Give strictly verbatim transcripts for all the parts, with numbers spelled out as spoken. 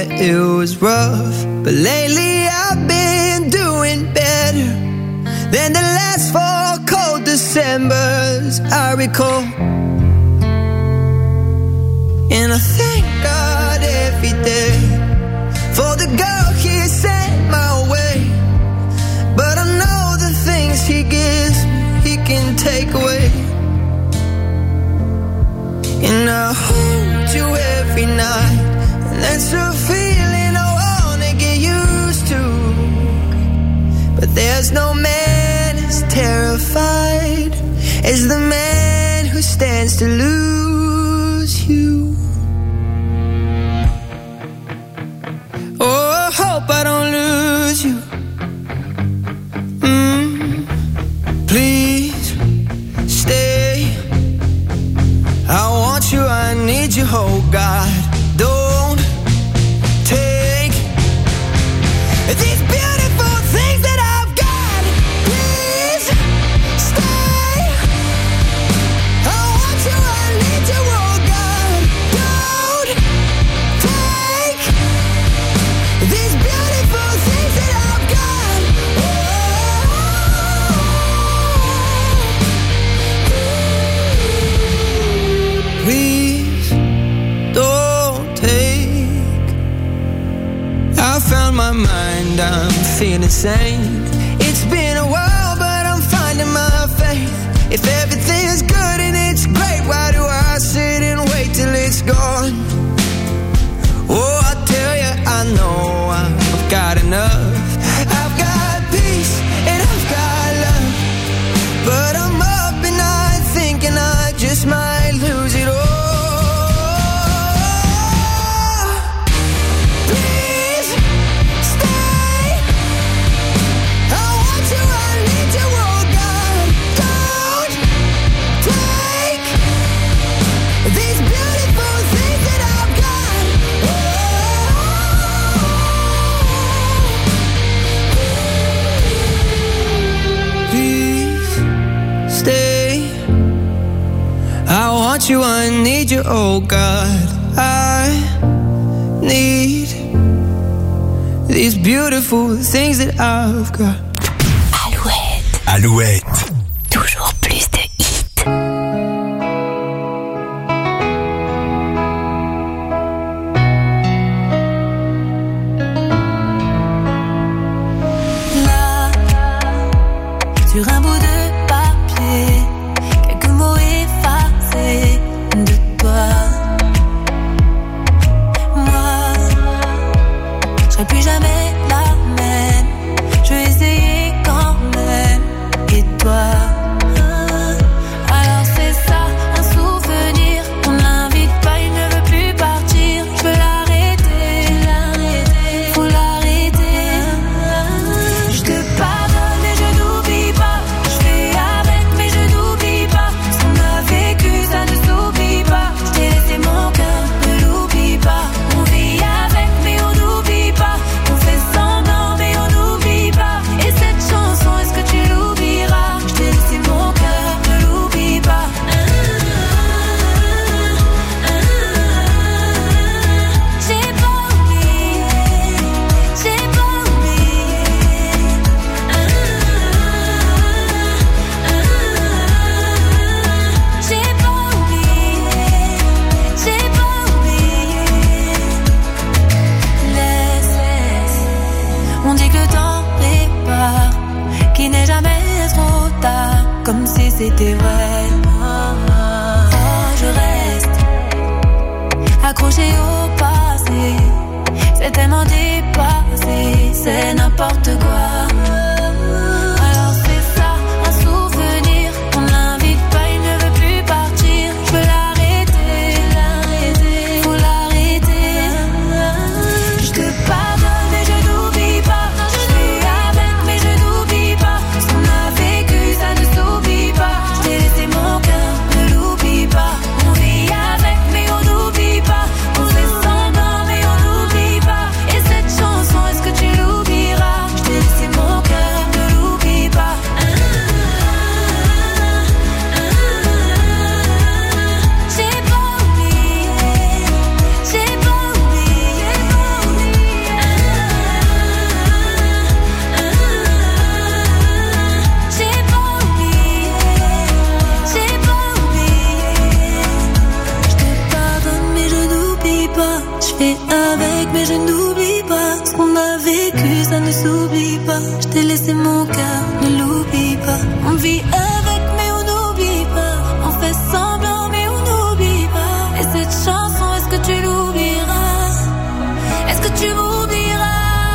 yeah, it was rough, but lately I've been doing better than the last four cold Decembers I recall. And I thank God every day for the girl He sent my way. But I know the things He gives me, He can take away. And I hold you every night, and that's a feeling I wanna get used to. But there's no man as terrified as the man who stands to lose you. Oh, I hope I don't lose you. Mm, please stay. I want you, I need you, oh God. Don't take these beautiful things that I've got. Please stay. I want you, I need you, oh God. Don't take these beautiful things that I've got. Oh. Please don't take. I found my mind, I'm feeling sane. It's been a while, but I'm finding my faith. If everything's good and it's great, why do I sit and wait till it's gone? Oh, I tell you, I know I've got enough. I've got peace and I've got love, but I'm up and I'm thinking I just might lose it all. Please stay. I want you, I need you, oh God. Don't take these beautiful things that I've got. Please stay. I want you, I need you, oh God. I need these beautiful things that I've got. Alouette. Alouette. Toujours plus de hits. Là, sur un bout de papier, quelques mots effacés de toi. Moi, je serai plus jamais la même. Je vais essayer quand même. Et toi? Alors c'est ça, un souvenir. On l'invite pas, il ne veut plus partir. Je veux l'arrêter, l'arrêter, faut l'arrêter. Je te pardonne mais je n'oublie pas. Je fais avec mais je n'oublie pas. Ce qu'on a vécu ça ne s'oublie pas. Je t'ai laissé mon cœur, ne l'oublie pas. On vit avec mais on n'oublie pas. On fait semblant mais on n'oublie pas. Et cette chanson, est-ce que tu l'oublieras? Je t'ai laissé mon cœur, ne l'oublie pas. J'ai pas oublié, j'ai pas oublié. J'ai pas oublié, j'ai pas oublié. Laisse, laisse. On dit que le temps répare, qu'il n'est jamais trop tard, comme si c'était vrai. Oh, je reste accroché au passé, c'est tellement dépassé, c'est n'importe quoi. Alors c'est ça, un souvenir, on l'invite pas, il ne veut plus partir. Je veux l'arrêter, l'arrêter, faut l'arrêter. Je te pardonne mais je n'oublie pas. Je fais avec mais je n'oublie pas. Ce qu'on a vécu ça ne s'oublie pas. Je t'ai laissé mon cœur, ne l'oublie pas. On vit avec mais on n'oublie pas. On fait semblant mais on n'oublie pas. Et cette chanson, est-ce que tu l'oublieras? Je t'ai laissé mon laisser mon cœur, ne l'oublie pas. On vit avec mais on n'oublie pas. On fait semblant mais on n'oublie pas. Et cette chanson, est-ce que tu l'oublieras? Est-ce que tu m'oublieras?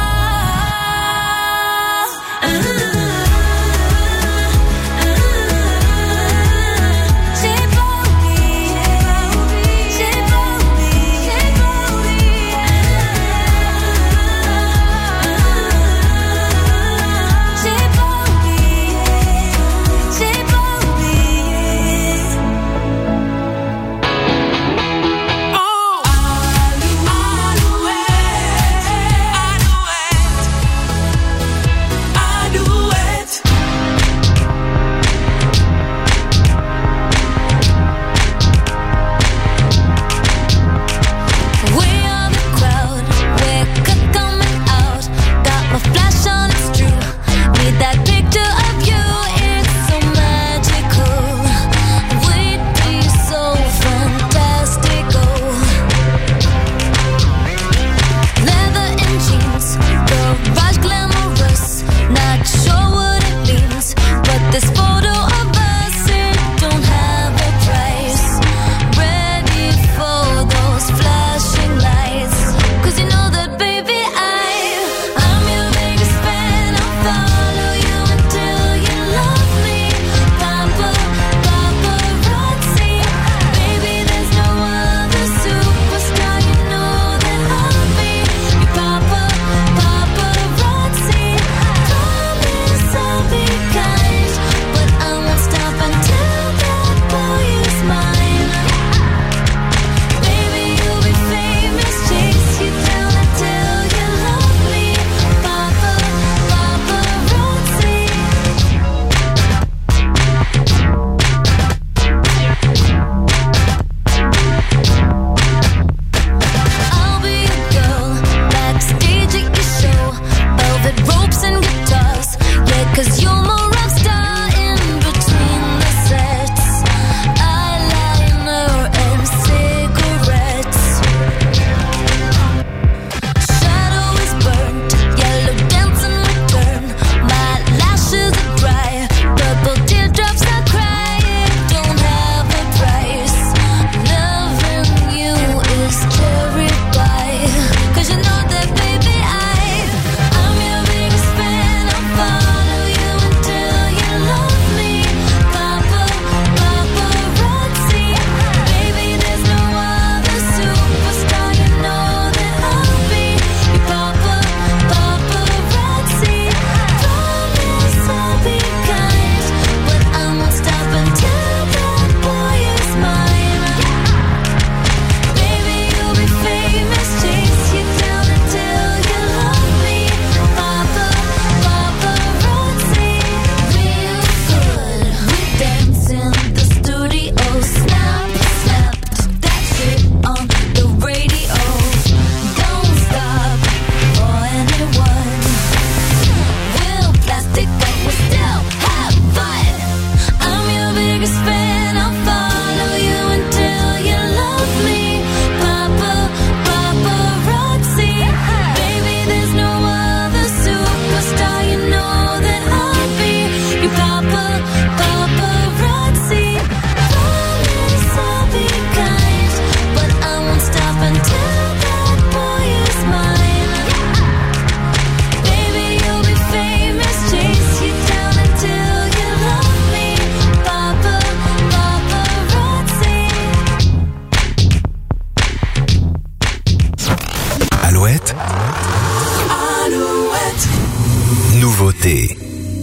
Nouveauté.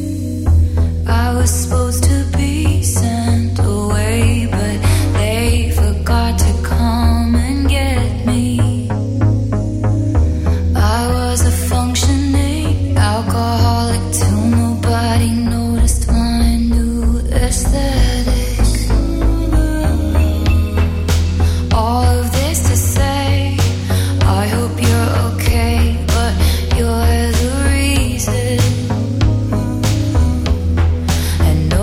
I was supposed to be sent away, but they forgot to come and get me. I was a functioning alcoholic till nobody noticed my new aesthetic. All of this to say, I hope you're okay, but you're the reason. And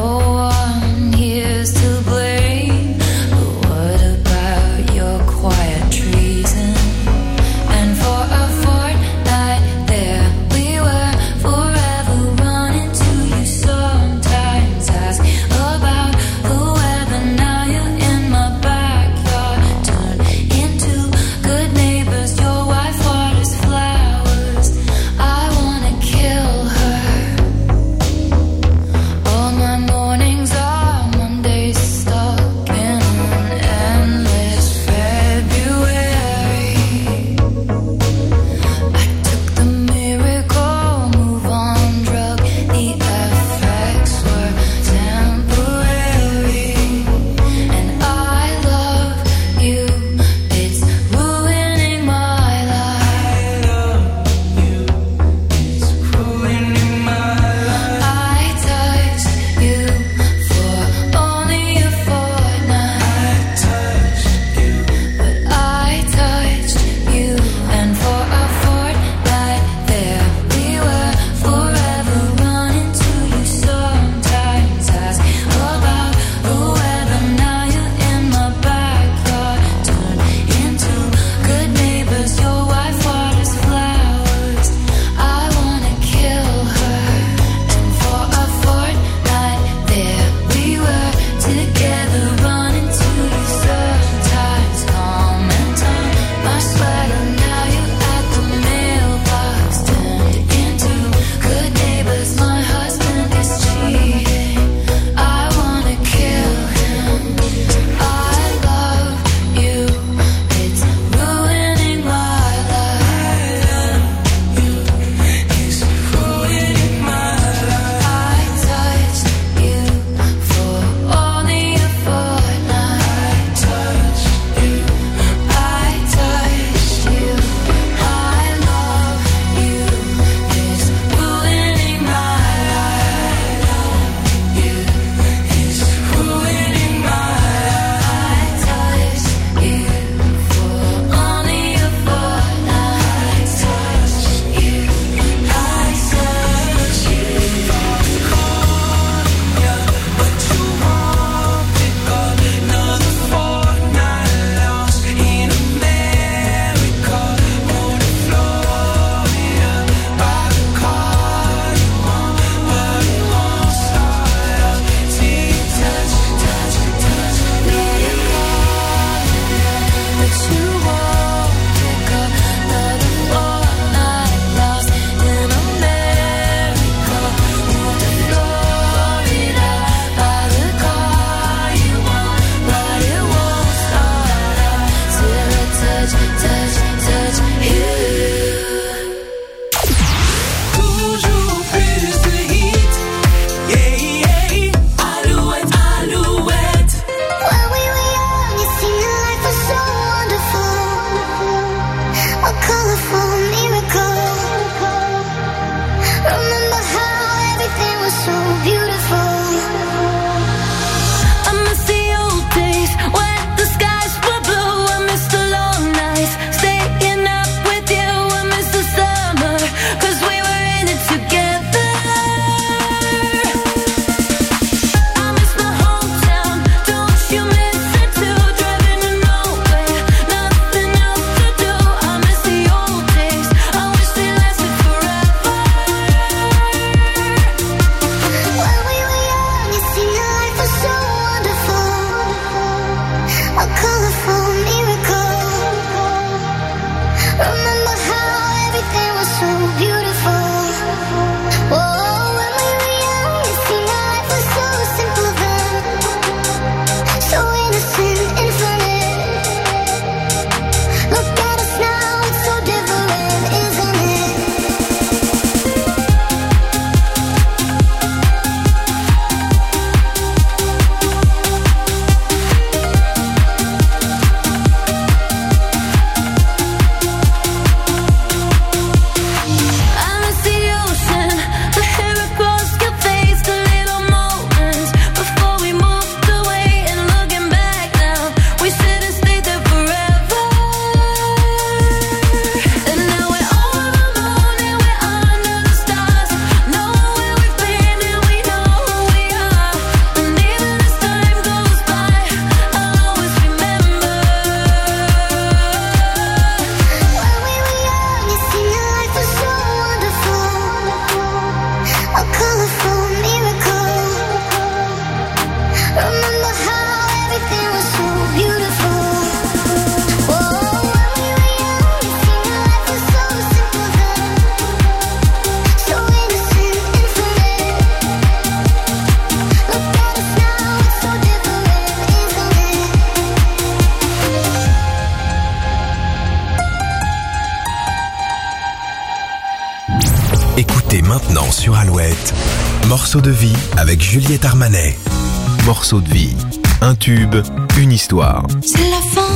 sur Alouette. Morceau de vie avec Juliette Armanet. Morceau de vie. Un tube, une histoire. C'est la fin,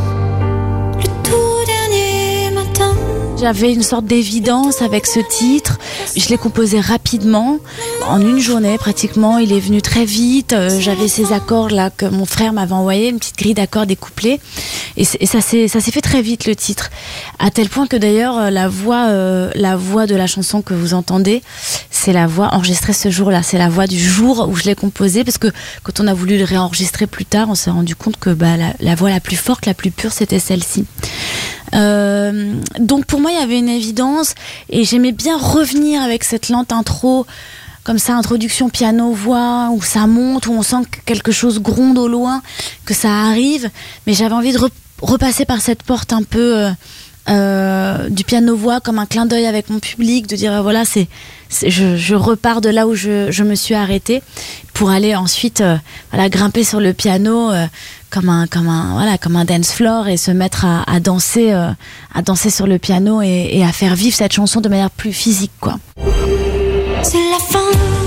le tout dernier matin. J'avais une sorte d'évidence avec ce titre. Je l'ai composé rapidement, en une journée pratiquement. Il est venu très vite. J'avais ces accords là que mon frère m'avait envoyé, une petite grille d'accords découplée. Et, et ça s'est ça s'est fait très vite, le titre, à tel point que d'ailleurs la voix euh, la voix de la chanson que vous entendez, c'est la voix enregistrée ce jour-là. C'est la voix du jour où je l'ai composée, parce que quand on a voulu le réenregistrer plus tard, on s'est rendu compte que bah, la, la voix la plus forte, la plus pure, c'était celle-ci. Euh, donc pour moi il y avait une évidence, et j'aimais bien revenir avec cette lente intro comme ça, introduction piano-voix, où ça monte, où on sent que quelque chose gronde au loin, que ça arrive, mais j'avais envie de re- repasser par cette porte un peu euh, euh, du piano-voix, comme un clin d'œil avec mon public, de dire euh, voilà, c'est, c'est je, je repars de là où je, je me suis arrêtée, pour aller ensuite euh, voilà, grimper sur le piano euh, comme un comme un voilà comme un dance floor, et se mettre à, à danser euh, à danser sur le piano, et, et à faire vivre cette chanson de manière plus physique, quoi. C'est la fin,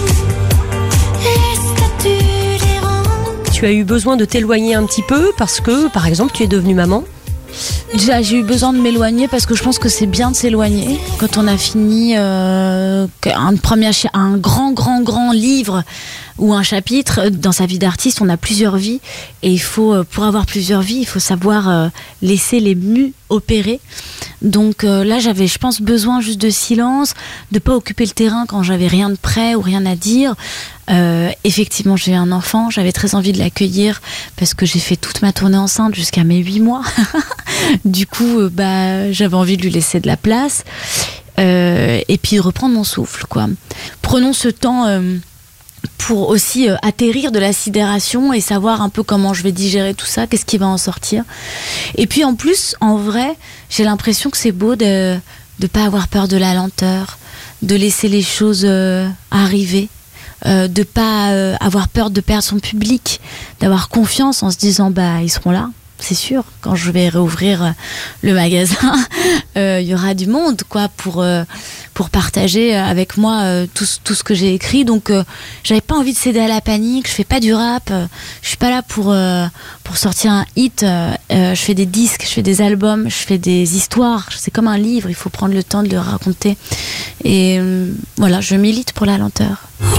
les statues errantes. Tu as eu besoin de t'éloigner un petit peu parce que, par exemple, tu es devenue maman. Déjà, j'ai eu besoin de m'éloigner parce que je pense que c'est bien de s'éloigner quand on a fini euh, un, premier, un grand, grand, grand livre ou un chapitre. Dans sa vie d'artiste, on a plusieurs vies, et il faut, pour avoir plusieurs vies, il faut savoir euh, laisser les mus opérer. Donc euh, là, j'avais, je pense, besoin juste de silence, de pas occuper le terrain quand j'avais rien de prêt ou rien à dire. Euh, effectivement, j'ai eu un enfant, j'avais très envie de l'accueillir parce que j'ai fait toute ma tournée enceinte jusqu'à mes huit mois. Du coup, euh, bah, j'avais envie de lui laisser de la place, euh, et puis reprendre mon souffle, quoi. Prenons ce temps euh, pour aussi euh, atterrir de la sidération et savoir un peu comment je vais digérer tout ça, qu'est-ce qui va en sortir. Et puis en plus, en vrai, j'ai l'impression que c'est beau de ne pas avoir peur de la lenteur, de laisser les choses euh, arriver. Euh, de pas euh, avoir peur de perdre son public, d'avoir confiance en se disant bah ils seront là, c'est sûr, quand je vais réouvrir le magasin, il euh, y aura du monde, quoi, pour euh, pour partager avec moi euh, tout tout ce que j'ai écrit. Donc euh, j'avais pas envie de céder à la panique. Je fais pas du rap, euh, je suis pas là pour euh, pour sortir un hit. Euh, je fais des disques, je fais des albums, je fais des histoires. C'est comme un livre, il faut prendre le temps de le raconter. Et euh, voilà, je milite pour la lenteur.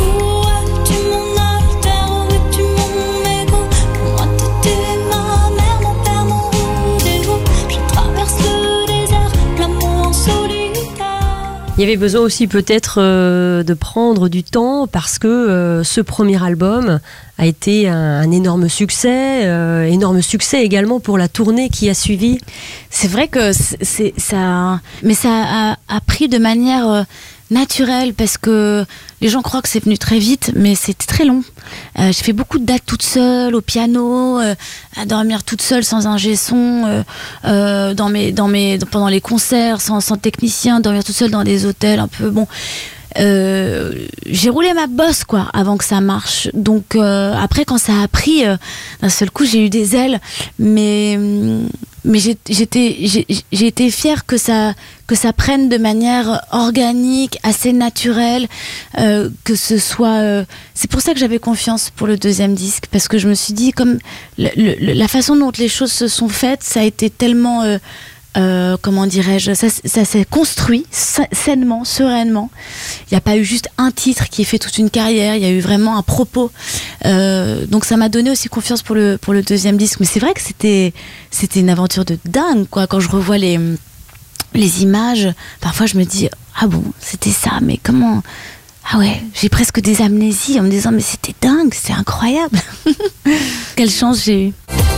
Il y avait besoin aussi peut-être euh, de prendre du temps parce que euh, ce premier album a été un, un énorme succès, euh, énorme succès également pour la tournée qui a suivi. C'est vrai que c'est, c'est ça, mais ça a, a pris de manière euh, naturelle, parce que les gens croient que c'est venu très vite, mais c'était très long. Euh, je fais beaucoup de dates toute seule au piano, euh, à dormir toute seule sans ingé son, euh, euh, dans mes, dans mes, pendant les concerts, sans, sans technicien, dormir toute seule dans des hôtels un peu bon. Euh, j'ai roulé ma bosse, quoi, avant que ça marche. Donc euh, après, quand ça a pris, euh, d'un seul coup, j'ai eu des ailes, mais mais j'ai, j'étais j'ai, j'ai été fière que ça que ça prenne de manière organique, assez naturelle, euh, que ce soit. Euh, c'est pour ça que j'avais confiance pour le deuxième disque, parce que je me suis dit, comme le, le, la façon dont les choses se sont faites, ça a été tellement euh, Euh, comment dirais-je, ça, ça s'est construit sainement, sereinement. Il n'y a pas eu juste un titre qui ait fait toute une carrière, il y a eu vraiment un propos. Euh, donc ça m'a donné aussi confiance pour le, pour le deuxième disque. Mais c'est vrai que c'était, c'était une aventure de dingue, quoi. Quand je revois les, les images, parfois je me dis, ah bon, c'était ça, mais comment... Ah ouais, j'ai presque des amnésies en me disant, mais c'était dingue, c'est incroyable. Quelle chance j'ai eue.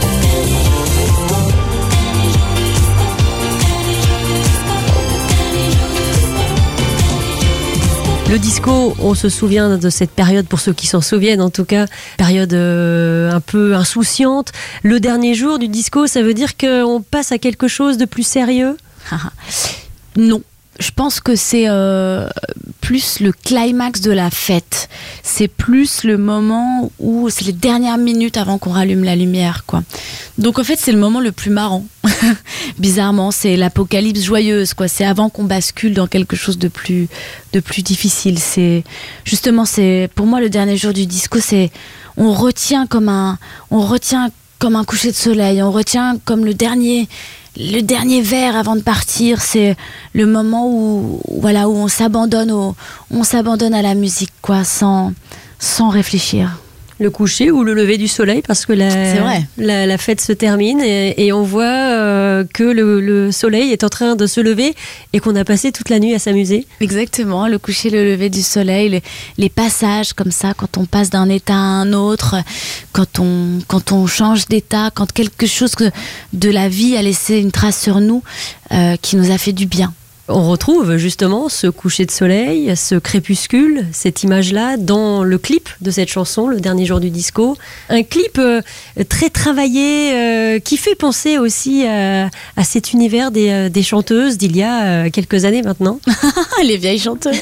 Le disco, on se souvient de cette période, pour ceux qui s'en souviennent en tout cas, période euh, un peu insouciante. Le dernier jour du disco, ça veut dire qu'on passe à quelque chose de plus sérieux ? Non. Je pense que c'est euh, plus le climax de la fête. C'est plus le moment où c'est les dernières minutes avant qu'on rallume la lumière, quoi. Donc en fait, c'est le moment le plus marrant. Bizarrement, c'est l'apocalypse joyeuse, quoi. C'est avant qu'on bascule dans quelque chose de plus, de plus difficile. C'est justement, c'est pour moi le dernier jour du disco. C'est on retient comme un, on retient comme un coucher de soleil. On retient comme le dernier. Le dernier verre avant de partir, c'est le moment où, voilà, où on s'abandonne au, on s'abandonne à la musique, quoi, sans, sans réfléchir. Le coucher ou le lever du soleil, parce que la, c'est vrai. la, la fête se termine et, et on voit euh, que le, le soleil est en train de se lever et qu'on a passé toute la nuit à s'amuser. Exactement, le coucher, le lever du soleil, les, les passages comme ça, quand on passe d'un état à un autre, quand on, quand on change d'état, quand quelque chose de la vie a laissé une trace sur nous euh, qui nous a fait du bien. On retrouve justement ce coucher de soleil, ce crépuscule, cette image-là dans le clip de cette chanson, Le Dernier Jour du Disco. Un clip euh, très travaillé euh, qui fait penser aussi euh, à cet univers des, euh, des chanteuses d'il y a euh, quelques années maintenant. Les vieilles chanteuses.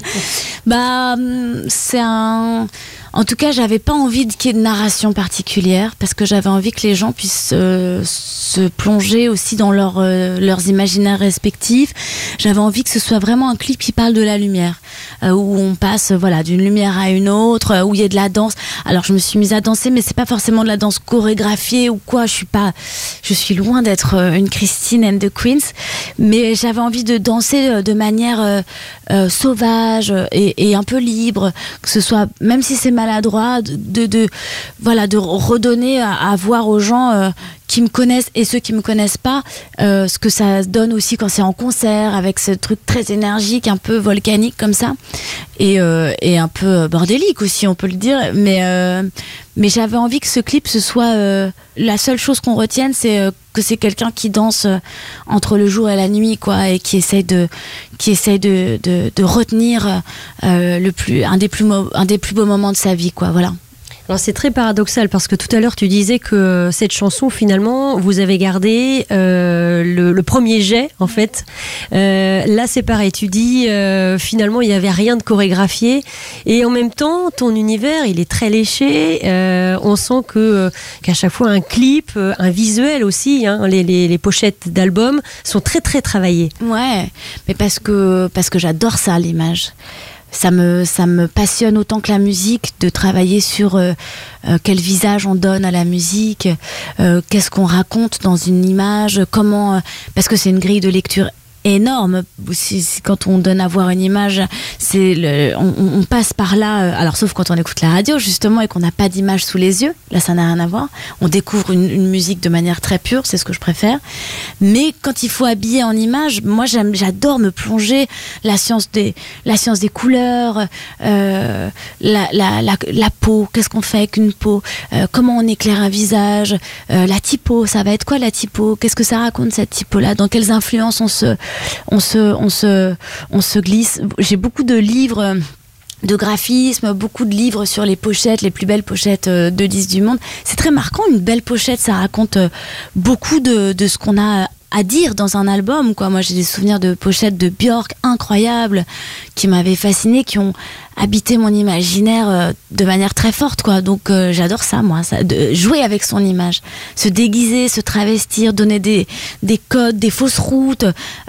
Bah, c'est un... En tout cas, j'avais pas envie qu'il y ait de narration particulière parce que j'avais envie que les gens puissent euh, se plonger aussi dans leur, euh, leurs imaginaires respectifs. J'avais envie que ce soit vraiment un clip qui parle de la lumière, euh, où on passe voilà, d'une lumière à une autre, euh, où il y a de la danse. Alors, je me suis mise à danser, mais c'est pas forcément de la danse chorégraphiée ou quoi. Je suis pas, je suis loin d'être euh, une Christine and the Queens, mais j'avais envie de danser euh, de manière euh, euh, sauvage et, et un peu libre, que ce soit, même si c'est maladroit, de, de, de, voilà, de redonner à, à voir aux gens euh, qui me connaissent et ceux qui me connaissent pas euh, ce que ça donne aussi quand c'est en concert, avec ce truc très énergique, un peu volcanique comme ça, et, euh, et un peu bordélique aussi, on peut le dire, mais, euh, mais j'avais envie que ce clip, ce soit euh, la seule chose qu'on retienne, c'est euh, que c'est quelqu'un qui danse euh, entre le jour et la nuit, quoi, et qui essaye de, qui essaye de, de, de retenir euh, le plus, un, des plus mo- un des plus beaux moments de sa vie, quoi, voilà. Alors c'est très paradoxal parce que tout à l'heure tu disais que cette chanson finalement vous avez gardé euh, le, le premier jet en fait. Euh, là c'est pareil, tu dis euh, finalement il n'y avait rien de chorégraphié et en même temps ton univers il est très léché. Euh, on sent que qu'à chaque fois un clip, un visuel aussi, hein, les, les, les pochettes d'albums sont très très travaillées. Ouais, mais parce que parce que j'adore ça, l'image. Ça me, ça me passionne autant que la musique de travailler sur euh, euh, quel visage on donne à la musique, euh, qu'est-ce qu'on raconte dans une image, comment, euh, parce que c'est une grille de lecture énorme. Si, si, quand on donne à voir une image, c'est le, on, on passe par là, euh, alors sauf quand on écoute la radio justement et qu'on n'a pas d'image sous les yeux, là ça n'a rien à voir, on découvre une, une musique de manière très pure, c'est ce que je préfère, mais quand il faut habiller en image, moi j'aime, j'adore me plonger, la science des, la science des couleurs, euh, la, la, la, la peau, qu'est-ce qu'on fait avec une peau, euh, comment on éclaire un visage, euh, la typo, ça va être quoi la typo, qu'est-ce que ça raconte cette typo là, dans quelles influences on se On se, on, se, on se glisse. J'ai beaucoup de livres de graphisme, beaucoup de livres sur les pochettes, les plus belles pochettes de disques du monde. C'est très marquant, une belle pochette, ça raconte beaucoup de, de ce qu'on a à dire dans un album, quoi. Moi j'ai des souvenirs de pochettes de Björk incroyables qui m'avaient fascinée, qui ont habité mon imaginaire euh, de manière très forte, quoi. Donc euh, j'adore ça, moi, ça, de jouer avec son image, se déguiser, se travestir, donner des, des codes, des fausses routes,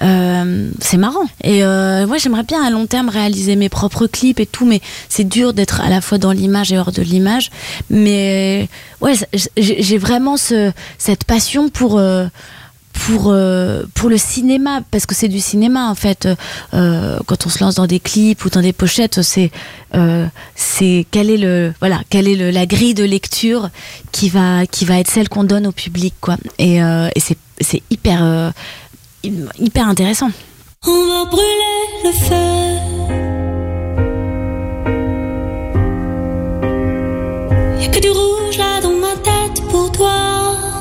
euh, c'est marrant. Et euh, moi j'aimerais bien à long terme réaliser mes propres clips et tout, mais c'est dur d'être à la fois dans l'image et hors de l'image. Mais ouais, j'ai, j'ai vraiment ce, cette passion pour euh, pour euh, pour le cinéma, parce que c'est du cinéma en fait. Euh, quand on se lance dans des clips ou dans des pochettes, c'est euh, c'est quelle est le voilà quelle est le, la grille de lecture qui va qui va être celle qu'on donne au public, quoi. Et, euh, et c'est c'est hyper euh, hyper intéressant. On va brûler le feu. Y'a que du rouge là dans ma tête pour toi.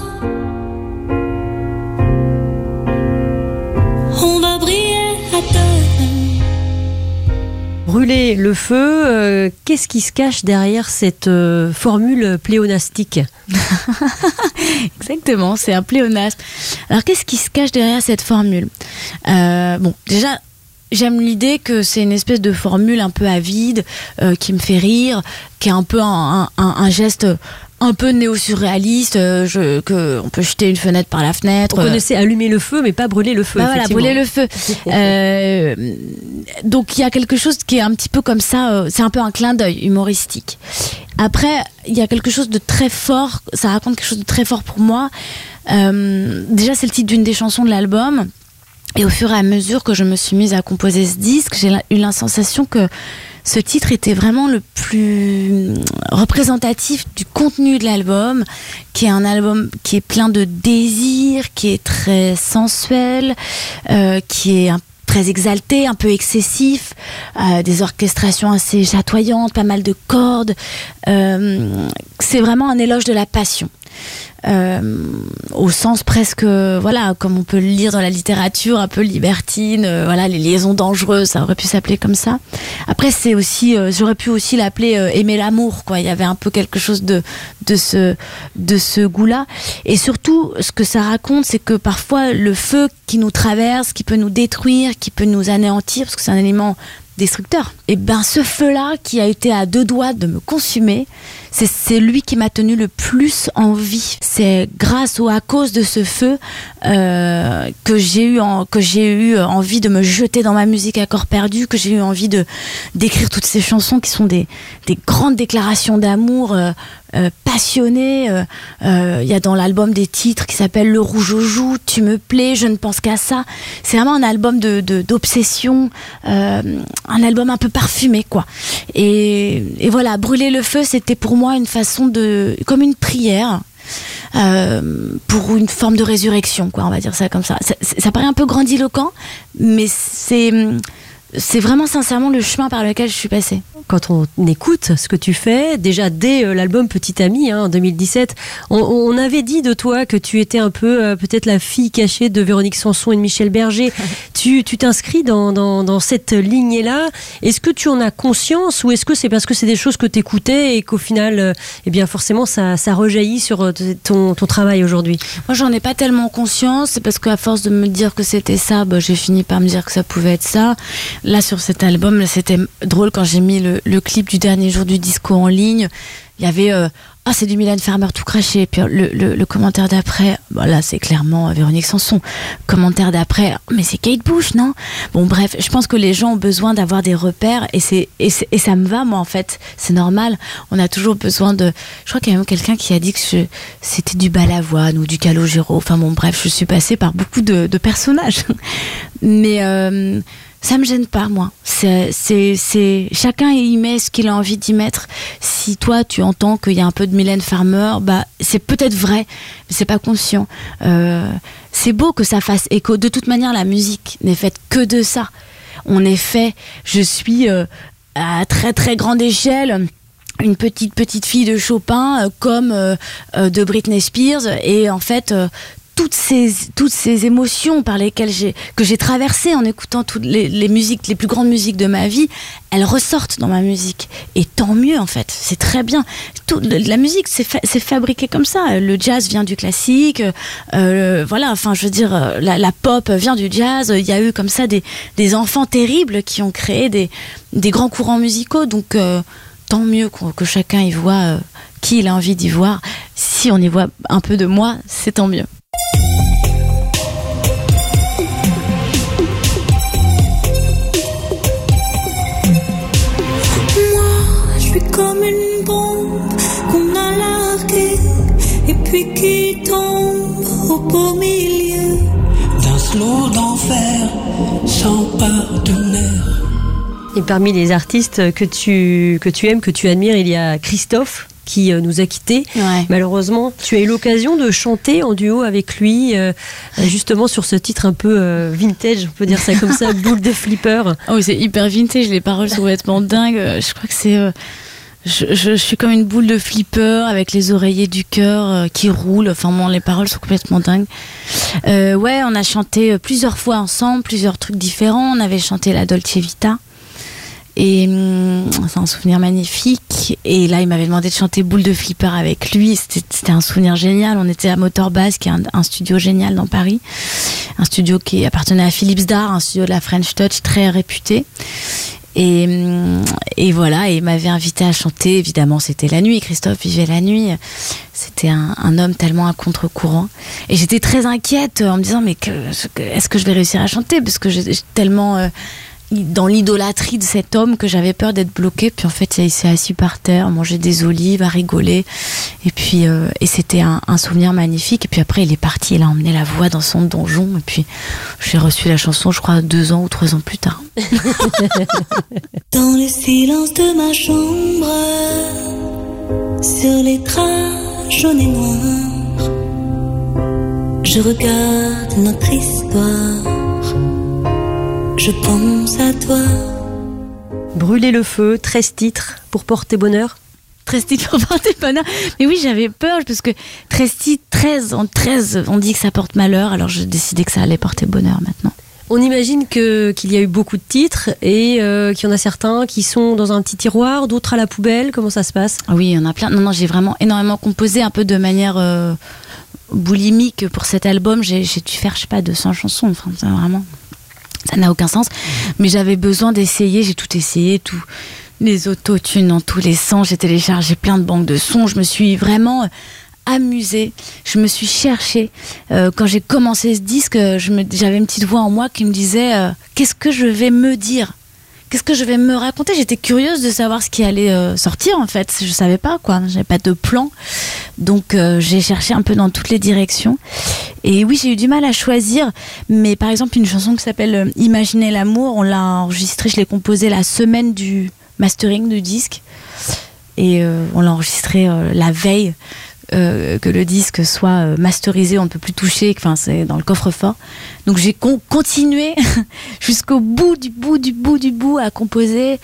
On va briller à deux. Brûler le feu, euh, qu'est-ce qui se cache derrière cette euh, formule pléonastique ? Exactement, c'est un pléonasme. Alors qu'est-ce qui se cache derrière cette formule ? euh, Bon, déjà, j'aime l'idée que c'est une espèce de formule un peu avide, euh, qui me fait rire, qui est un peu un, un, un geste un peu néo-surréaliste, euh, je, que on peut jeter une fenêtre par la fenêtre. On connaissait allumer le feu, mais pas brûler le feu. Bah voilà, brûler le feu. euh, donc il y a quelque chose qui est un petit peu comme ça, euh, c'est un peu un clin d'œil humoristique. Après, il y a quelque chose de très fort, ça raconte quelque chose de très fort pour moi. Euh, déjà, c'est le titre d'une des chansons de l'album. Et au fur et à mesure que je me suis mise à composer ce disque, j'ai eu la sensation que ce titre était vraiment le plus représentatif du contenu de l'album, qui est un album qui est plein de désir, qui est très sensuel, euh, qui est un très exalté, un peu excessif, euh, des orchestrations assez chatoyantes, pas mal de cordes. Euh, c'est vraiment un éloge de la passion. Euh, au sens presque, voilà, comme on peut le lire dans la littérature, un peu libertine, euh, voilà, les liaisons dangereuses, ça aurait pu s'appeler comme ça. Après, c'est aussi, euh, j'aurais pu aussi l'appeler euh, aimer l'amour, quoi. Il y avait un peu quelque chose de de ce de ce goût-là. Et surtout, ce que ça raconte, c'est que parfois le feu qui nous traverse, qui peut nous détruire, qui peut nous anéantir, parce que c'est un élément destructeur. Et ben ce feu-là qui a été à deux doigts de me consumer, c'est, c'est lui qui m'a tenu le plus en vie. C'est grâce ou à cause de ce feu euh, que j'ai eu en, que j'ai eu envie de me jeter dans ma musique à corps perdu, que j'ai eu envie de d'écrire toutes ces chansons qui sont des des grandes déclarations d'amour euh, euh, passionnées. Il euh, euh, y a dans l'album des titres qui s'appellent Le Rouge aux joues, Tu me plais, Je ne pense qu'à ça. C'est vraiment un album de, de d'obsession, euh, un album un peu parfumé, quoi. Et, et voilà, Brûler le feu, c'était pour moi une façon de, comme une prière. Euh, pour une forme de résurrection, quoi, on va dire ça comme ça. Ça, ça paraît un peu grandiloquent, mais c'est, c'est vraiment sincèrement le chemin par lequel je suis passée. Quand on écoute ce que tu fais, déjà dès euh, l'album Petit Ami, hein, en deux mille dix-sept, on, on avait dit de toi que tu étais un peu euh, peut-être la fille cachée de Véronique Sanson et de Michel Berger. tu, tu t'inscris dans, dans, dans cette lignée-là. Est-ce que tu en as conscience ou est-ce que c'est parce que c'est des choses que tu écoutais et qu'au final, euh, eh bien forcément, ça, ça rejaillit sur ton, ton travail aujourd'hui? Moi, j'en ai pas tellement conscience. C'est parce qu'à force de me dire que c'était ça, bah, j'ai fini par me dire que ça pouvait être ça. Là, sur cet album, là, c'était drôle quand j'ai mis le le clip du dernier jour du disco en ligne. Il y avait euh, ah, c'est du Mylène Farmer tout craché. Puis le, le, le commentaire d'après, bon, là c'est clairement Véronique Sanson. Commentaire d'après, mais c'est Kate Bush, non? Bon, bref, je pense que les gens ont besoin d'avoir des repères et, c'est, et, c'est, et ça me va, moi, en fait. C'est normal. On a toujours besoin de. Je crois qu'il y a même quelqu'un qui a dit que je, c'était du Balavoine ou du Calogero. Enfin bon, bref, je suis passée par beaucoup de, de personnages. Mais. Euh, Ça me gêne pas, moi. C'est, c'est, c'est... Chacun y met ce qu'il a envie d'y mettre. Si toi, tu entends qu'il y a un peu de Mylène Farmer, bah, c'est peut-être vrai, mais c'est pas conscient. Euh, c'est beau que ça fasse écho. De toute manière, la musique n'est faite que de ça. On est fait, je suis euh, à très très grande échelle une petite petite fille de Chopin, euh, comme euh, euh, de Britney Spears, et en fait... Euh, Toutes ces, toutes ces émotions par lesquelles j'ai, que j'ai traversées en écoutant toutes les, les musiques, les plus grandes musiques de ma vie, elles ressortent dans ma musique. Et tant mieux, en fait. C'est très bien. Tout, la musique, c'est, fa, c'est fabriqué comme ça. Le jazz vient du classique. Euh, voilà, enfin, je veux dire, la, la pop vient du jazz. Il y a eu comme ça des, des enfants terribles qui ont créé des, des grands courants musicaux. Donc, euh, tant mieux que, que chacun y voit euh, qui il a envie d'y voir. Si on y voit un peu de moi, c'est tant mieux. Comme une bombe qu'on a larguée et puis qui tombe au beau milieu d'un slow d'enfer sans partenaire. Et parmi les artistes que tu, que tu aimes, que tu admires, il y a Christophe qui nous a quittés. Ouais. Malheureusement, tu as eu l'occasion de chanter en duo avec lui, euh, justement sur ce titre un peu euh, vintage, on peut dire ça comme ça, Boule de Flipper. Oh, c'est hyper vintage, les paroles sont complètement dingues. Je crois que c'est... Euh... Je, je, je suis comme une boule de flipper avec les oreillers du cœur euh, qui roulent. Enfin bon, les paroles sont complètement dingues. Euh, ouais, on a chanté plusieurs fois ensemble, plusieurs trucs différents. On avait chanté la Dolce Vita. Et hum, c'est un souvenir magnifique. Et là, il m'avait demandé de chanter Boule de Flipper avec lui. C'était, c'était un souvenir génial. On était à Motor Bass, qui est un, un studio génial dans Paris. Un studio qui appartenait à Philips Dar, un studio de la French Touch très réputé. Et, et voilà, et il m'avait invité à chanter. Évidemment, c'était la nuit. Christophe vivait la nuit. C'était un, un homme tellement à contre-courant. Et j'étais très inquiète en me disant, mais que, est-ce que je vais réussir à chanter? Parce que j'étais tellement euh, dans l'idolâtrie de cet homme que j'avais peur d'être bloquée. Puis en fait, il s'est assis par terre, à manger des olives, à rigoler. Et puis, euh, et c'était un, un souvenir magnifique. Et puis après, il est parti. Il a emmené la voix dans son donjon. Et puis, j'ai reçu la chanson, je crois, deux ans ou trois ans plus tard. Dans le silence de ma chambre, sur les draps jaunes et noirs, je regarde notre histoire, je pense à toi. Brûler le feu, treize titres pour porter bonheur. treize titres pour porter bonheur. Mais oui, j'avais peur parce que treize titres, treize, en treize, on dit que ça porte malheur, alors j'ai décidé que ça allait porter bonheur maintenant. On imagine que, qu'il y a eu beaucoup de titres et euh, qu'il y en a certains qui sont dans un petit tiroir, d'autres à la poubelle. Comment ça se passe? Ah oui, il y en a plein. Non, non, j'ai vraiment énormément composé, un peu de manière euh, boulimique pour cet album. J'ai, j'ai dû faire, je sais pas, deux cents chansons. Enfin, ça, vraiment, ça n'a aucun sens. Mais j'avais besoin d'essayer, j'ai tout essayé, tout. Les autotunes dans tous les sens. J'ai téléchargé plein de banques de sons. Je me suis vraiment amusée, je me suis cherchée. Euh, quand j'ai commencé ce disque, je me, j'avais une petite voix en moi qui me disait euh, qu'est-ce que je vais me dire, qu'est-ce que je vais me raconter. J'étais curieuse de savoir ce qui allait euh, sortir en fait. Je savais pas quoi, j'avais pas de plan, donc euh, j'ai cherché un peu dans toutes les directions. Et oui, j'ai eu du mal à choisir, mais par exemple une chanson qui s'appelle euh, Imaginez l'amour, on l'a enregistrée, je l'ai composée la semaine du mastering du disque, et euh, on l'a enregistrée euh, la veille. Euh, que le disque soit euh, masterisé, on ne peut plus toucher, enfin c'est dans le coffre-fort. Donc j'ai con- continué jusqu'au bout du bout du bout du bout à composer.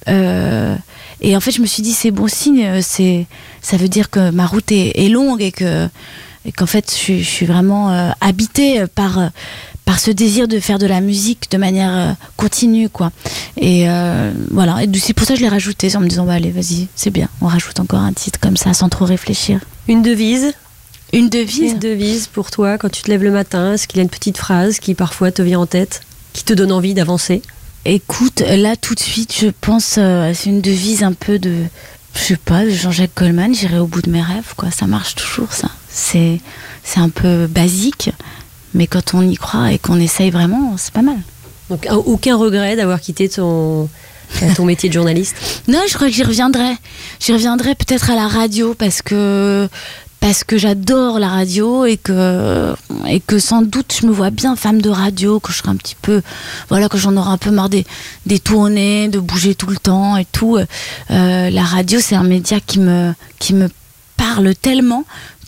Euh, et en fait, je me suis dit c'est bon signe, c'est ça veut dire que ma route est, est longue et que et qu'en fait je, je suis vraiment euh, habitée par par ce désir de faire de la musique de manière euh, continue, quoi. Et euh, voilà, et c'est pour ça que je l'ai rajouté en me disant bah allez, vas-y, c'est bien, on rajoute encore un titre comme ça sans trop réfléchir. Une devise Une devise Une devise pour toi quand tu te lèves le matin. Est-ce qu'il y a une petite phrase qui parfois te vient en tête, qui te donne envie d'avancer? Écoute, là tout de suite, je pense euh, c'est une devise un peu de, je sais pas, de Jean-Jacques Goldman. J'irai au bout de mes rêves, quoi. Ça marche toujours, ça. C'est c'est un peu basique, mais quand on y croit et qu'on essaye vraiment, c'est pas mal. Donc aucun regret d'avoir quitté ton ton métier de journaliste? Non, je crois que j'y reviendrai. J'y reviendrai peut-être à la radio parce que parce que j'adore la radio et que et que sans doute je me vois bien femme de radio, que je serai un petit peu, voilà, que j'en aurai un peu marre des des tournées, de bouger tout le temps et tout. Euh, la radio, c'est un média qui me qui me parle tellement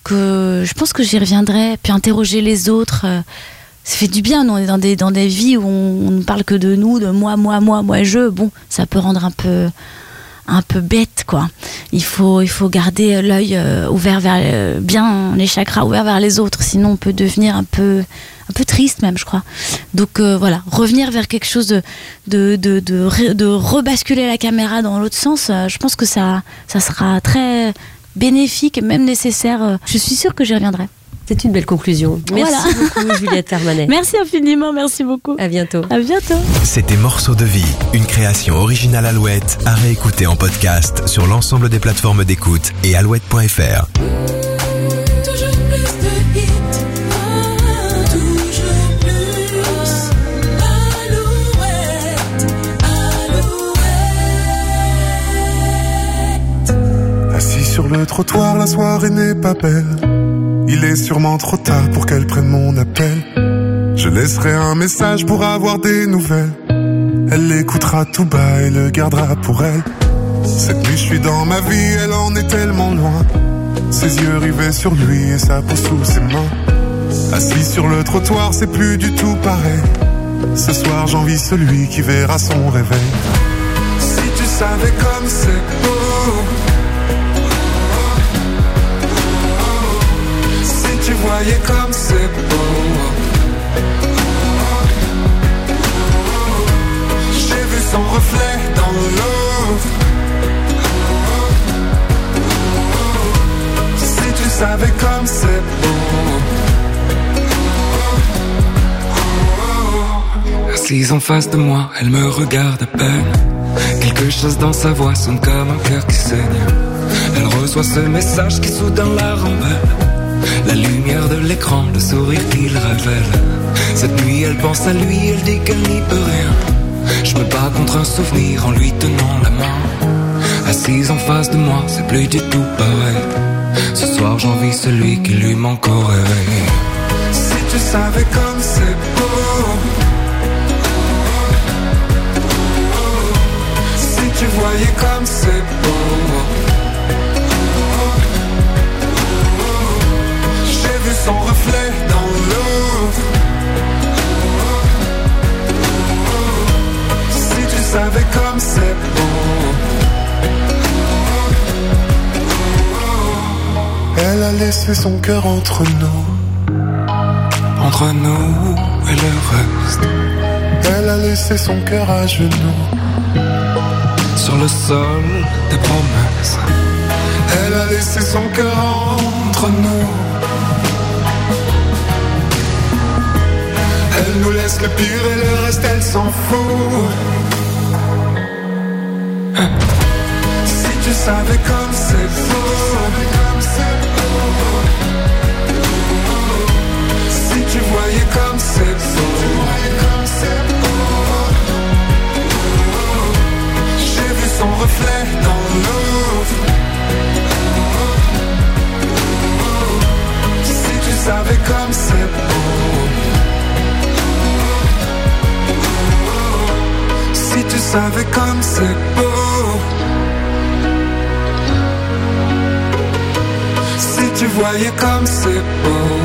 que je pense que j'y reviendrai. Puis interroger les autres. Euh, Ça fait du bien, nous, on est dans des, dans des vies où on, on ne parle que de nous, de moi, moi, moi, moi, je. Bon, ça peut rendre un peu, un peu bête, quoi. Il faut, il faut garder l'œil euh, ouvert vers, euh, bien les chakras ouverts vers les autres, sinon on peut devenir un peu, un peu triste même, je crois. Donc euh, voilà, revenir vers quelque chose de, de, de, de, de rebasculer la caméra dans l'autre sens, euh, je pense que ça, ça sera très bénéfique et même nécessaire. Je suis sûre que j'y reviendrai. C'est une belle conclusion. Merci voilà. beaucoup, Juliette Armanet. Merci infiniment, merci beaucoup. À bientôt. À bientôt. C'était Morceaux de vie, une création originale Alouette, à réécouter en podcast sur l'ensemble des plateformes d'écoute et alouette point f r. Toujours plus de hits, toujours plus. Alouette, Alouette. Assis sur le trottoir, la soirée n'est pas belle. Il est sûrement trop tard pour qu'elle prenne mon appel. Je laisserai un message pour avoir des nouvelles. Elle l'écoutera tout bas et le gardera pour elle. Cette nuit je suis dans ma vie, elle en est tellement loin. Ses yeux rivés sur lui et sa peau sous ses mains. Assis sur le trottoir, c'est plus du tout pareil. Ce soir j'envie celui qui verra son réveil. Si tu savais comme c'est beau. Tu voyais comme c'est beau. J'ai vu son reflet dans l'eau. savais comme c'est beau. Assise en face de moi, elle me regarde à peine. Quelque chose dans sa voix sonne comme un cœur qui saigne. Elle reçoit ce message qui soudain la rembelle. La lumière de l'écran, le sourire qu'il révèle. Cette nuit elle pense à lui, elle dit qu'elle n'y peut rien. Je me bats contre un souvenir en lui tenant la main. Assise en face de moi, c'est plus du tout pareil. Ce soir j'envie celui qui lui manque au réveil. Si tu savais comme c'est beau. Si tu voyais comme c'est beau. J'ai vu son reflet dans l'eau. Si tu savais comme c'est beau. Elle a laissé son cœur entre nous. Entre nous et le reste. Elle a laissé son cœur à genoux. Sur le sol des promesses. Elle a laissé son cœur entre nous. Elle nous laisse le pire et le reste elle s'en fout. Si tu savais comme c'est beau. Si tu voyais comme c'est beau. J'ai vu son reflet dans l'eau. Si tu savais comme c'est beau. Si tu savais comme c'est beau. Si tu voyais comme c'est beau.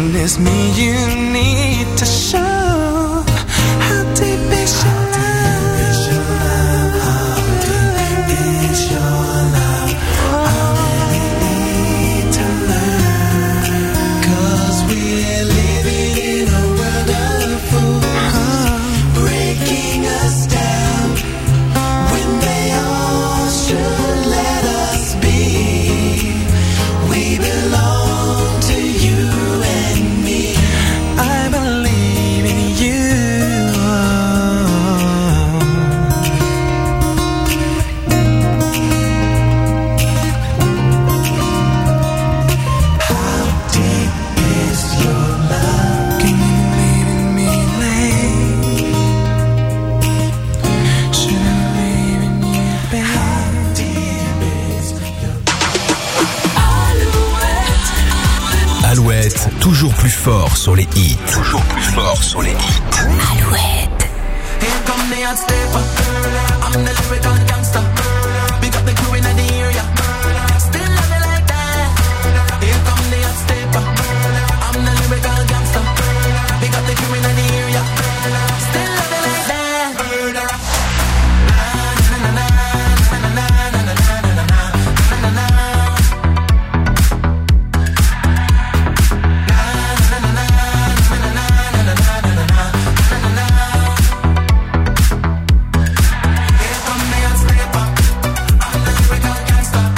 And it's me you need to show. How deep is your love? How deep is your love? I really need to learn. 'Cause we're living in a world of fools, breaking us down when they all should let us be. We belong to you and me. I believe in you. How deep is your love? Can you believe in me, Lane? Should I believe in you, babe? How deep is your Alouette, toujours plus fort sur les hits. Toujours plus fort sur les hits. Alouette. Here come the hot stepper. I'm the lyrical gangster. Big up the crew in the area. Still love it like that. Here come the hot stepper. I'm the lyrical gangster. Big up the crew in the area. Still love it like that. Here come the hot stepper. I'm the lyrical gangster.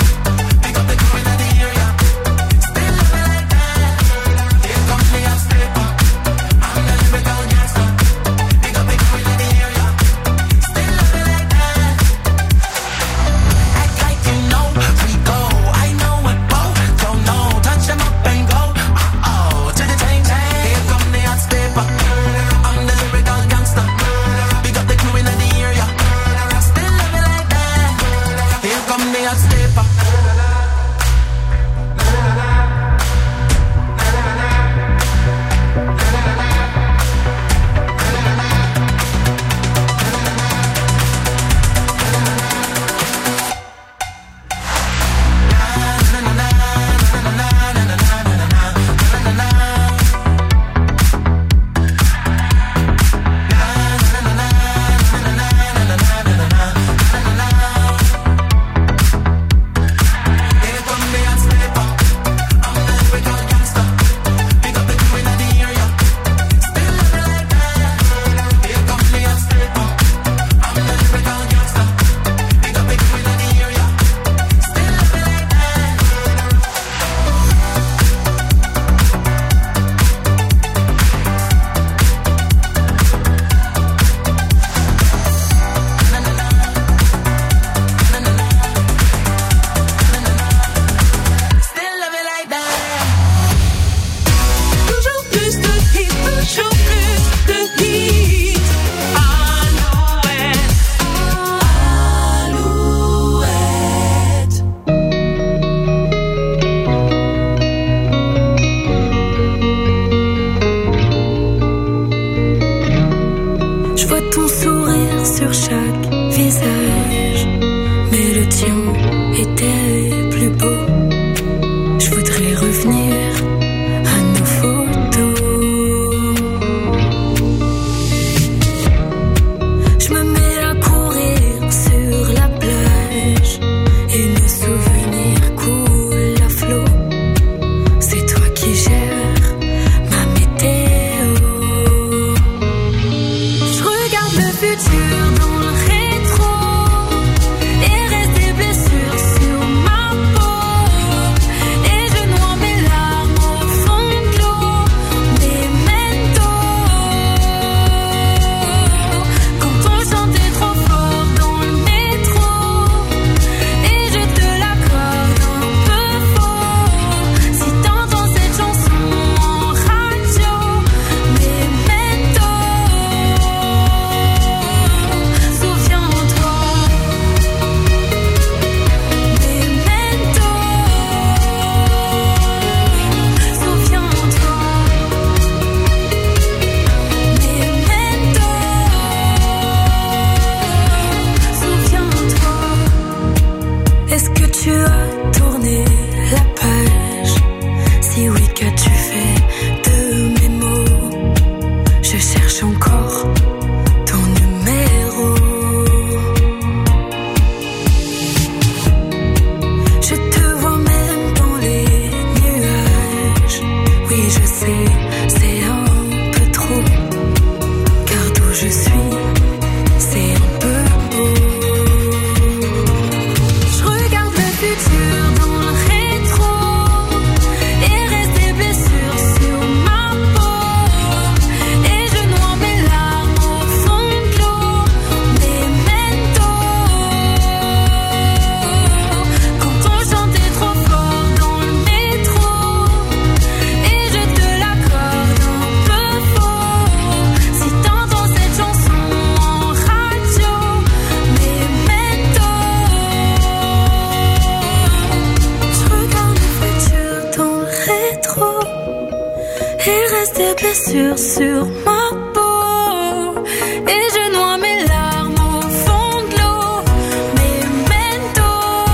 reste des blessures sur ma peau. Et je noie mes larmes au fond de l'eau. Memento.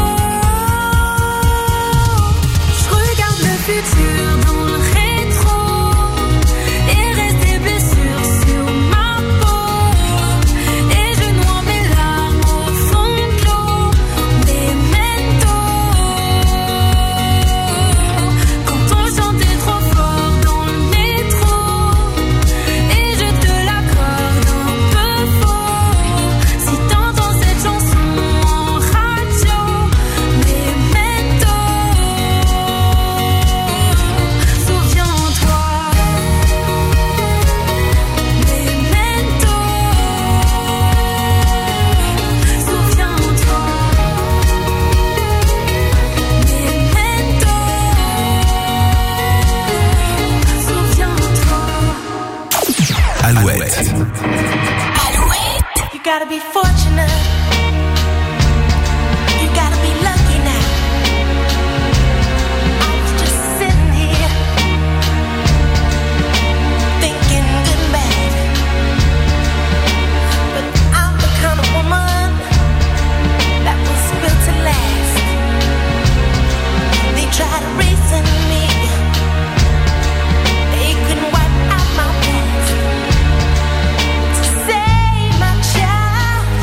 Je regarde le futur dans le rétro. Et reste des blessures sur ma peau. Et je noie mes larmes au fond de l'eau. Memento. Quand on chantait trop fort dans le métro. Et je te l'accorde un peu faux. Si t'entends cette chanson en radio. Memento. Souviens-toi. Memento. Souviens-toi. Memento. Souviens-toi. Alouette. You gotta be fortunate. You gotta be lucky now. I was just sitting here thinking good and bad. But I'm the kind of woman that was built to last. They tried erasing me. They couldn't wipe out my past. To save my child,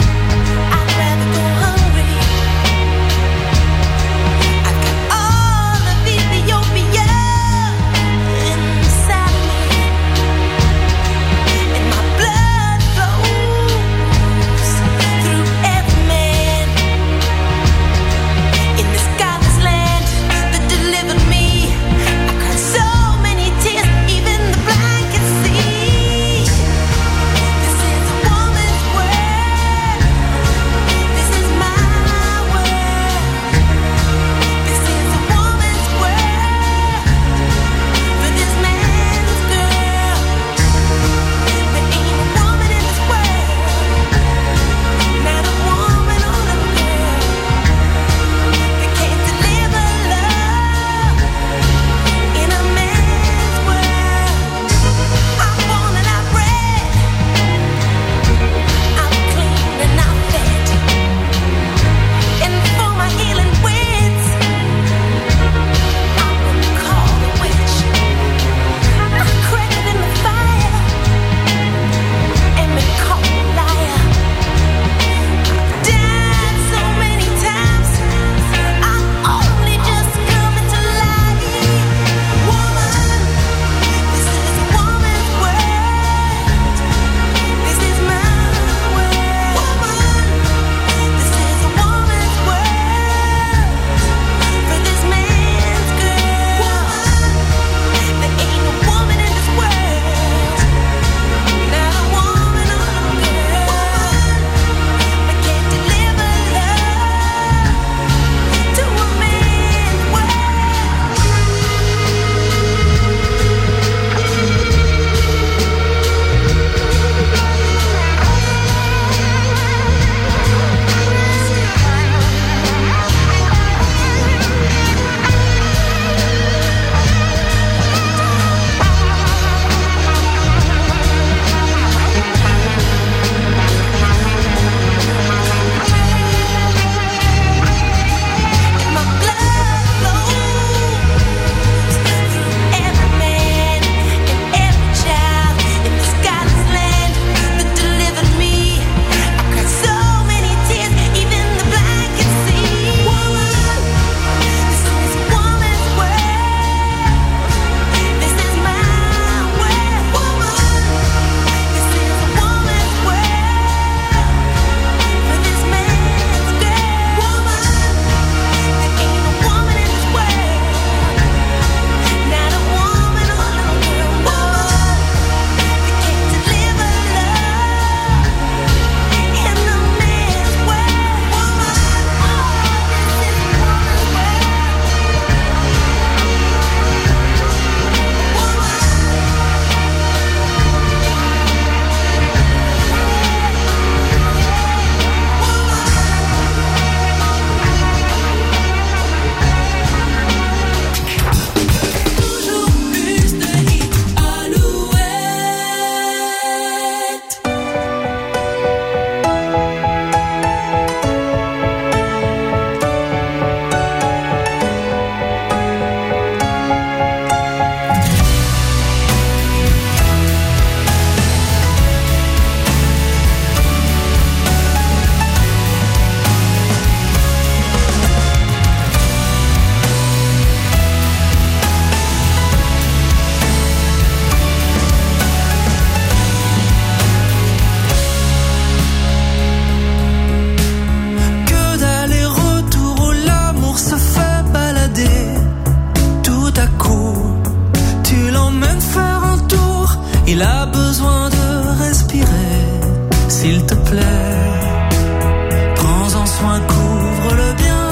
à coup, tu l'emmènes faire un tour. Il a besoin de respirer, s'il te plaît. Prends-en soin, couvre-le bien.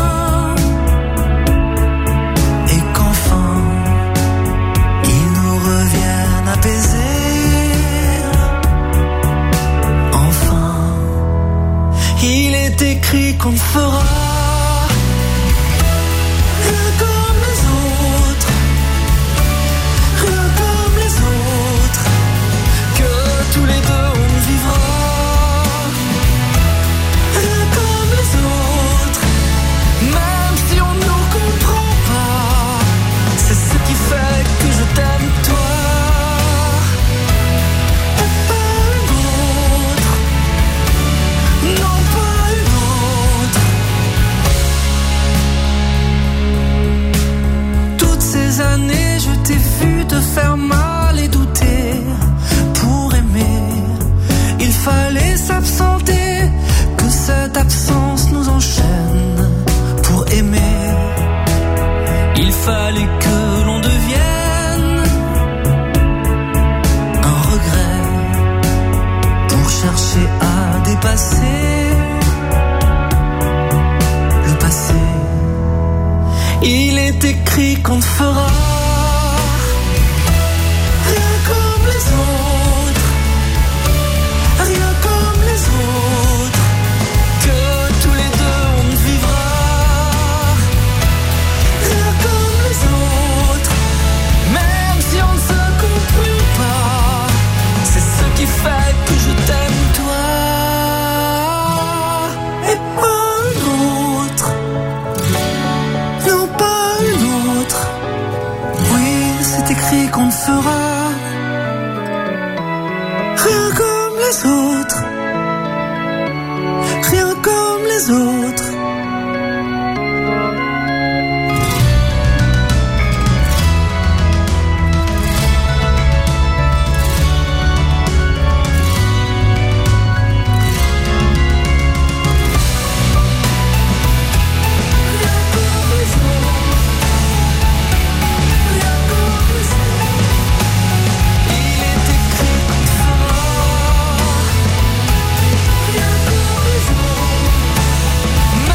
Et qu'enfin, il nous revienne apaisé. Enfin, il est écrit qu'on fera rien comme les autres, rien comme les autres, que tous les deux on vivra rien comme les autres, même si on ne nous comprend pas. C'est ce qui fait que je t'aime toi, et pas une autre, non pas une autre. Toutes ces années je t'ai vu te faire mal et douter. Pour aimer, il fallait s'absenter, que cette absence nous enchaîne. Pour aimer, il fallait que l'on devienne un regret pour chercher à dépasser le passé. Il est écrit qu'on ne fera rien comme les autres, rien comme les autres, que tous les deux on ne vivra rien comme les autres, même si on ne se comprend pas. C'est ce qui fait que je t'aime toi, et pas une autre, non pas une autre. Oui, c'est écrit qu'on ne fera rien comme les autres, rien comme les autres. Même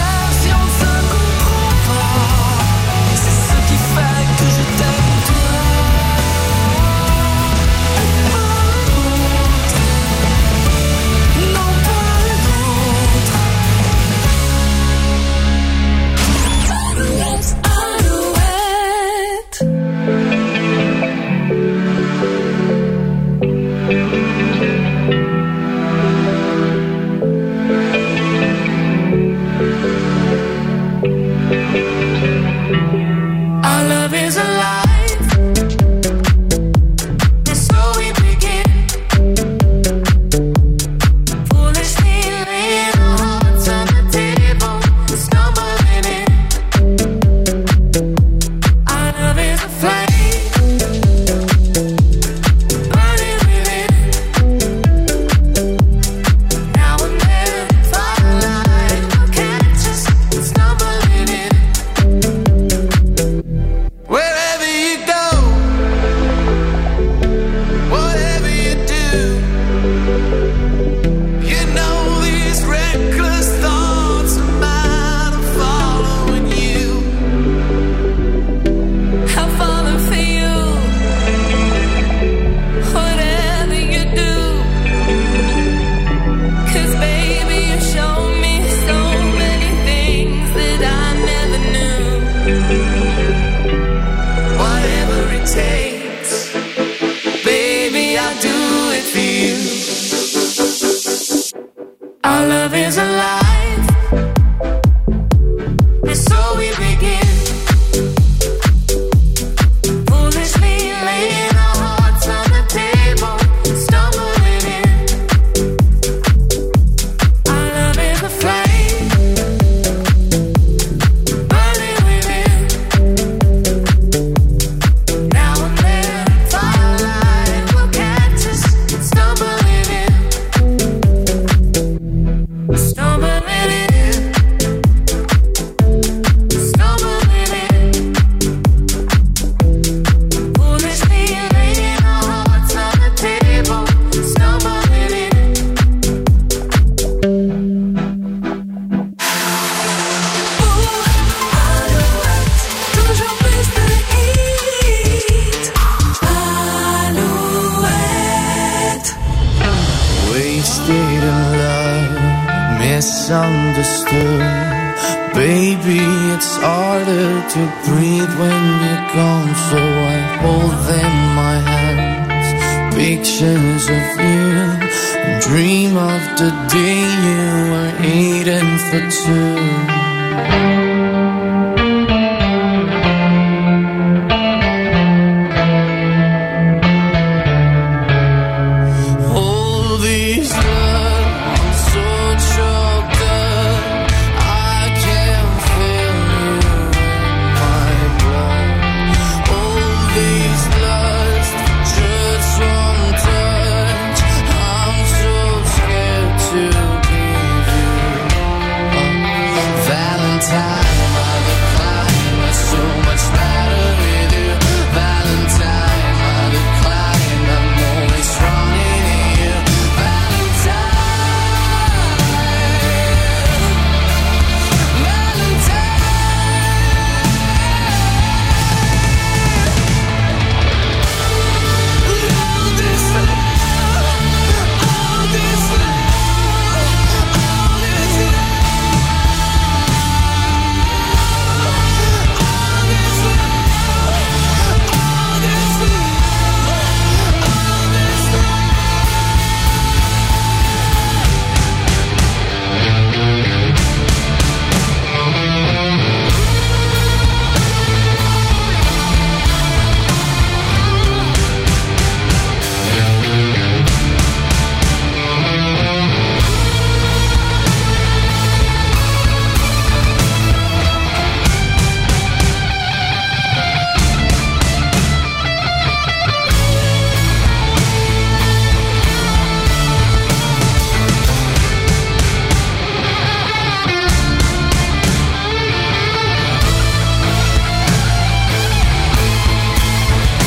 misunderstood. Baby, it's harder to breathe when you're gone, so I hold in my hands pictures of you and dream of the day you were eating for two.